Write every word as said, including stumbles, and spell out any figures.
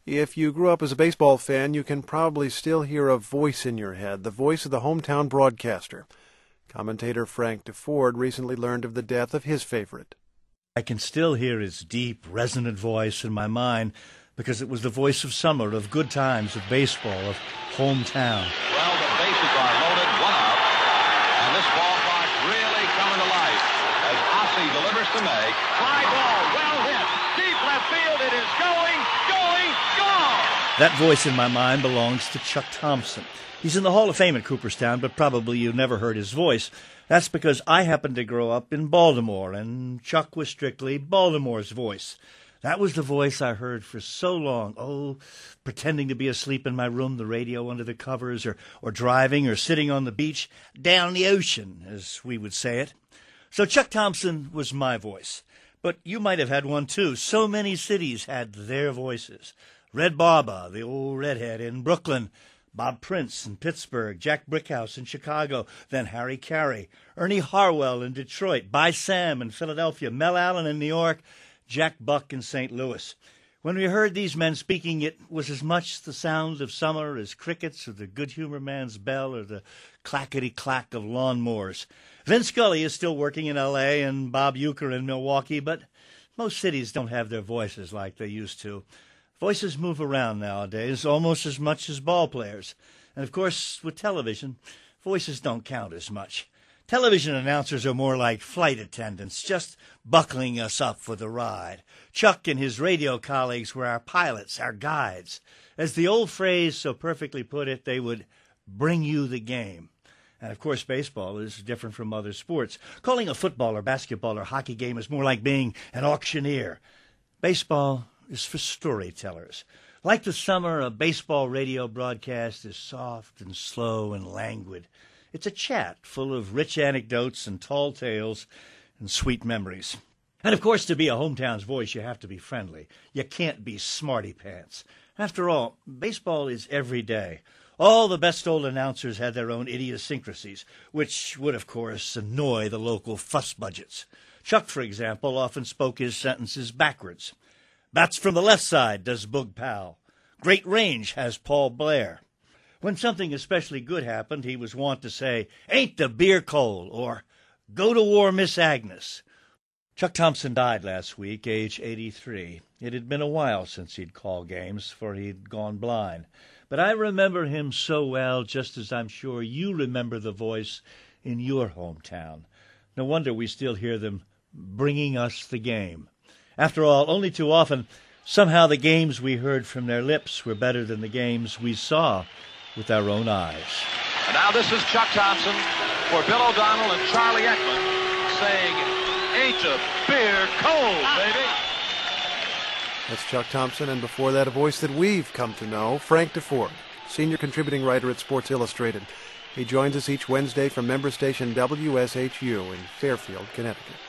If you grew up as a baseball fan, you can probably still hear a voice in your head, the voice of the hometown broadcaster. Commentator Frank DeFord recently learned of the death of his favorite. I can still hear his deep, resonant voice in my mind because it was the voice of summer, of good times, of baseball, of hometown. Well, the bases are loaded, one out, and this ballpark's really coming to life as Ossie delivers to May. Fly ball, well hit, deep left field, it is going, going, gone! That voice in my mind belongs to Chuck Thompson. He's in the Hall of Fame at Cooperstown, but probably you never heard his voice. That's because I happened to grow up in Baltimore, and Chuck was strictly Baltimore's voice. That was the voice I heard for so long, oh, pretending to be asleep in my room, the radio under the covers, or, or driving, or sitting on the beach, down the ocean, as we would say it. So Chuck Thompson was my voice. But you might have had one, too. So many cities had their voices. Red Barber, the old redhead in Brooklyn, Bob Prince in Pittsburgh, Jack Brickhouse in Chicago, then Harry Carey, Ernie Harwell in Detroit, By Sam in Philadelphia, Mel Allen in New York, Jack Buck in Saint Louis. When we heard these men speaking, it was as much the sound of summer as crickets or the good humor man's bell or the clackety-clack of lawnmowers. Vin Scully is still working in L A and Bob Uecker in Milwaukee, but most cities don't have their voices like they used to. Voices move around nowadays almost as much as ball players. And, of course, with television, voices don't count as much. Television announcers are more like flight attendants, just buckling us up for the ride. Chuck and his radio colleagues were our pilots, our guides. As the old phrase so perfectly put it, they would bring you the game. And, of course, baseball is different from other sports. Calling a football or basketball or hockey game is more like being an auctioneer. Baseball is for storytellers. Like the summer, a baseball radio broadcast is soft and slow and languid. It's a chat full of rich anecdotes and tall tales and sweet memories. And, of course, to be a hometown's voice, you have to be friendly. You can't be smarty pants. After all, baseball is every day. All the best old announcers had their own idiosyncrasies, which would, of course, annoy the local fuss budgets. Chuck, for example, often spoke his sentences backwards. Bats from the left side, does Boog Powell. Great range has Paul Blair. When something especially good happened, he was wont to say, ain't the beer cold, or go to war, Miss Agnes. Chuck Thompson died last week, age eighty-three. It had been a while since he'd called games, for he'd gone blind. But I remember him so well, just as I'm sure you remember the voice in your hometown. No wonder we still hear them bringing us the game. After all, only too often, somehow the games we heard from their lips were better than the games we saw with our own eyes. And now this is Chuck Thompson for Bill O'Donnell and Charlie Ekman saying, ain't the beer cold, baby? That's Chuck Thompson, and before that, a voice that we've come to know, Frank DeFord, senior contributing writer at Sports Illustrated. He joins us each Wednesday from member station W S H U in Fairfield, Connecticut.